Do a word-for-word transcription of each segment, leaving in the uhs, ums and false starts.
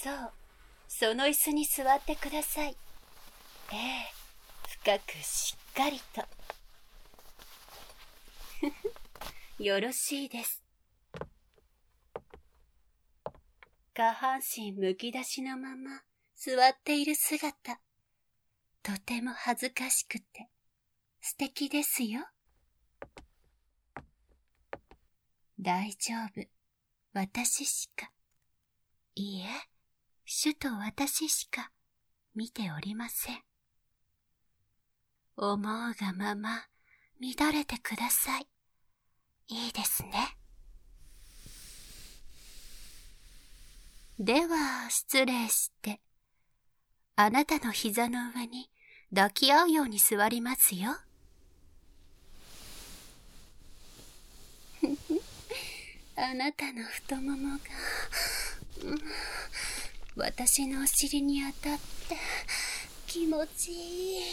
そう、その椅子に座ってください。ええ、深くしっかりと。ふふ、よろしいです。下半身むき出しのまま座っている姿、とても恥ずかしくて素敵ですよ。大丈夫、私しか、いいえ、主と私しか見ておりません。思うがまま乱れてください。いいですね。では失礼して、あなたの膝の上に抱き合うように座りますよ。あなたの太ももが、うん、私のお尻に当たって気持ちいい。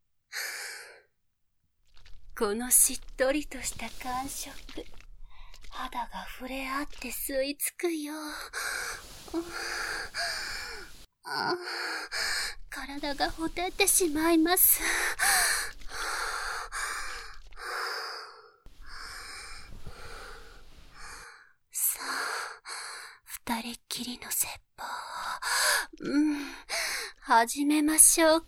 このしっとりとした感触、肌が触れ合って吸い付くよ。ああ、体がほてってしまいます。さあ、二人っきりの説法、うん、始めましょうか。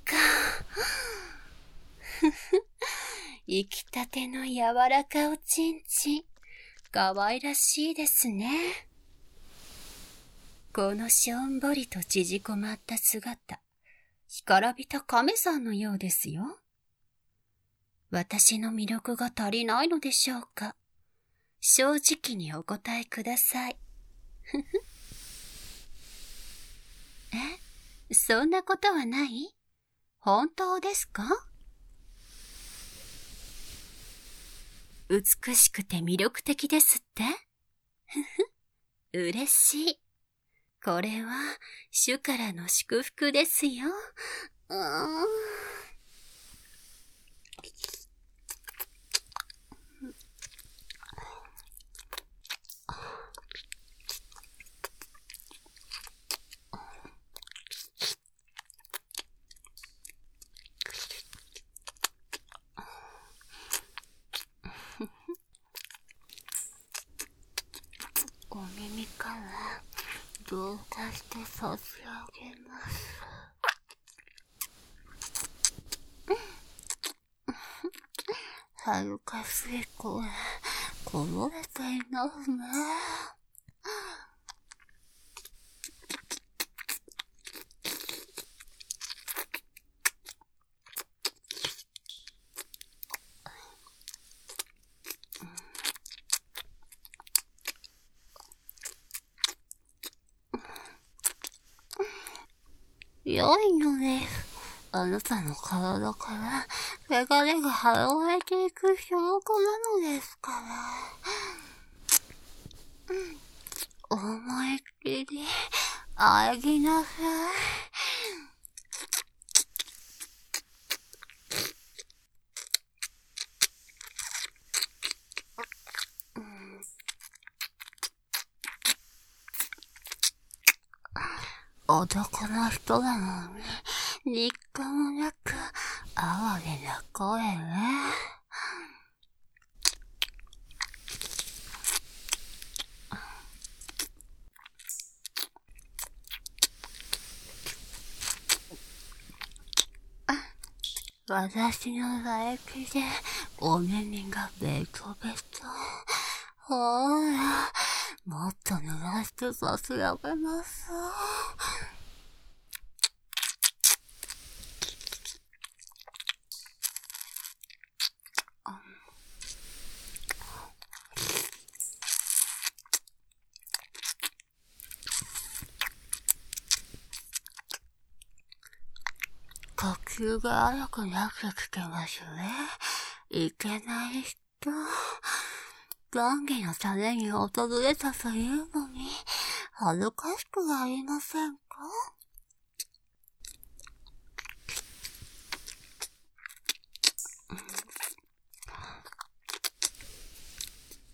ふふ、生きたての柔らかおちんちん、かわいらしいですね。このしょんぼりと縮こまった姿、干からびた亀さんのようですよ。私の魅力が足りないのでしょうか。正直にお答えください。ふふ。え、そんなことはない？本当ですか？美しくて魅力的ですって？ふふ、嬉しい。これは主からの祝福ですよ。うーん。お耳からどうかして差し上げます。恥ずかしい声、こぼれていますね。良いのです。あなたの体から汚れが払われていく証拠なのですから。うん、思いっきりあぎなさい。男の人なのに、日課もなく、哀れな声ね。私の唾液で、お耳がベトベト。ほーら、もっと濡らして差し上げます。呼吸が荒くなってきてますね。いけない人。談義のために訪れたというのに、恥ずかしくありませんか？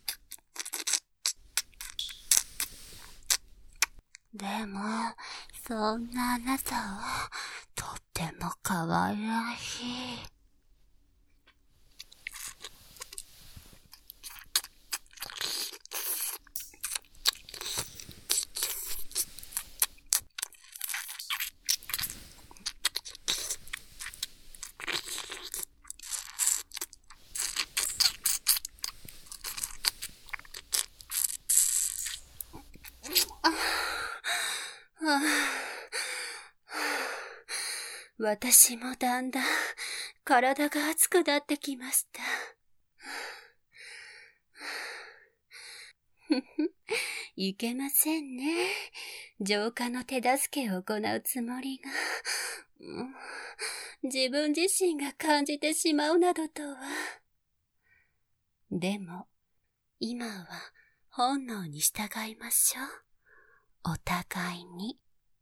でも、 そんなあなたは、とっても可愛らしい。私もだんだん体が熱くなってきました。いけませんね。浄化の手助けを行うつもりが、自分自身が感じてしまうなどとは。でも、今は本能に従いましょう。お互いに。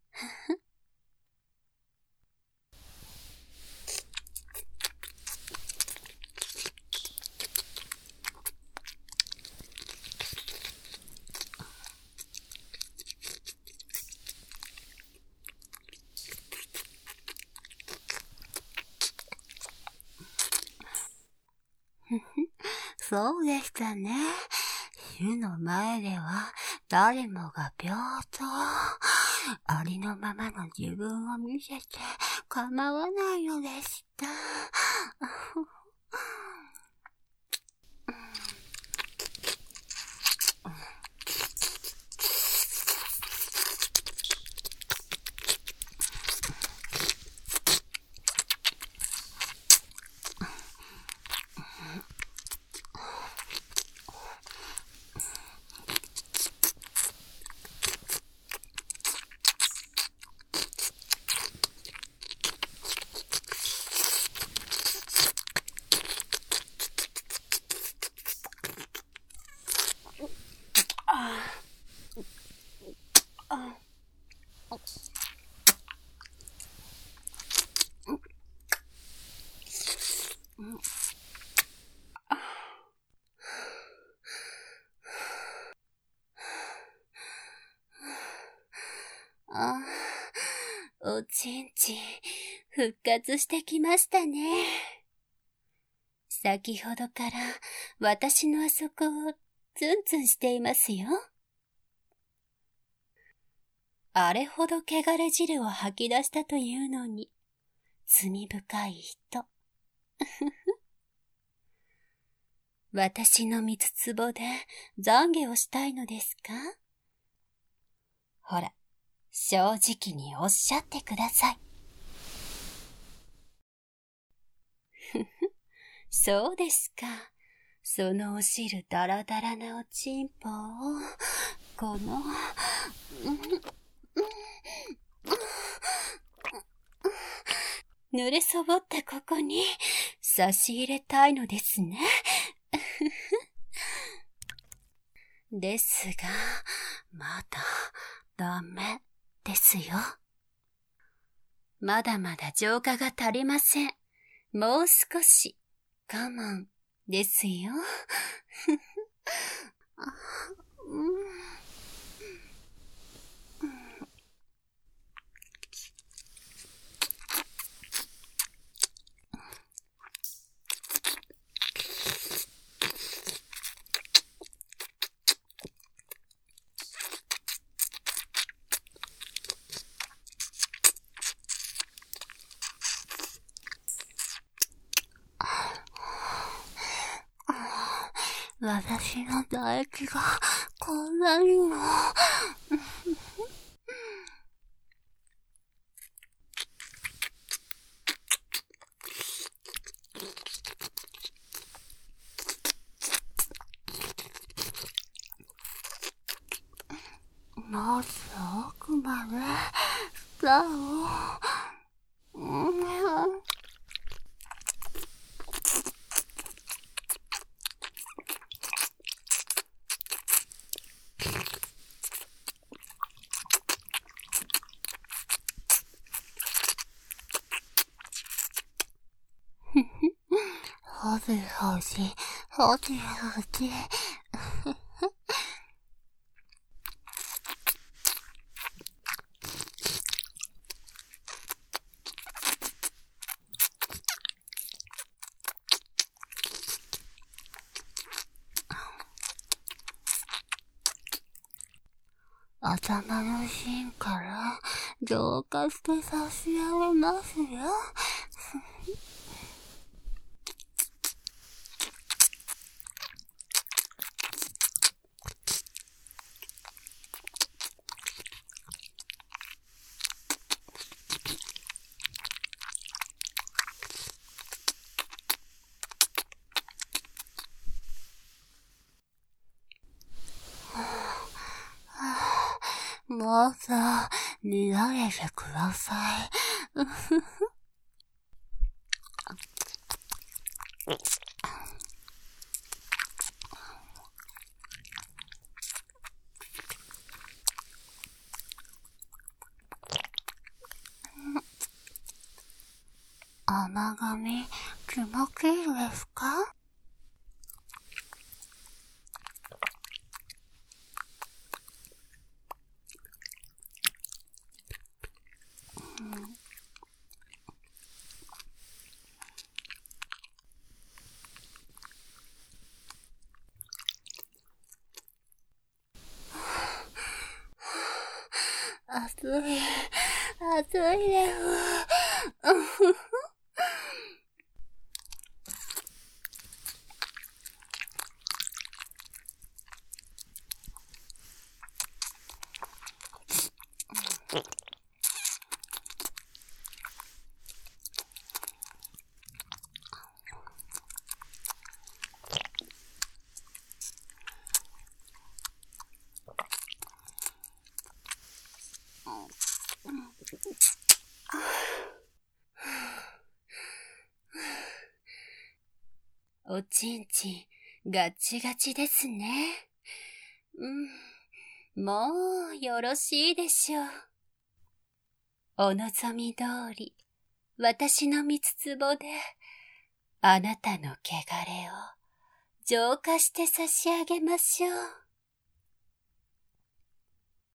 そうでしたね。主の前では誰もが平等。ありのままの自分を見せて構わないのでした。ああ、おちんちん、復活してきましたね。先ほどから私のあそこをツンツンしていますよ。あれほど汚れ汁を吐き出したというのに、罪深い人。私の三つ壺で懺悔をしたいのですか？ほら、正直におっしゃってください。ふふ、そうですか。そのお汁だらだらなおちんぽを、この、濡れそぼったここに差し入れたいのですね。ですが、まだダメですよ。まだまだ浄化が足りません。もう少し我慢ですよ。私の唾液がこんなにも。もっと奥まで舌を、うん、ほじほじ、ほじほじ。 頭の芯から浄化して差し上げますよ。もっと見られてください。甘髪、気持ちいいですか？暑い、暑いです。おちんちん、ガチガチですね。うん、もうよろしいでしょう。お望み通り、私の三つ壺で、あなたの汚れを浄化して差し上げましょう。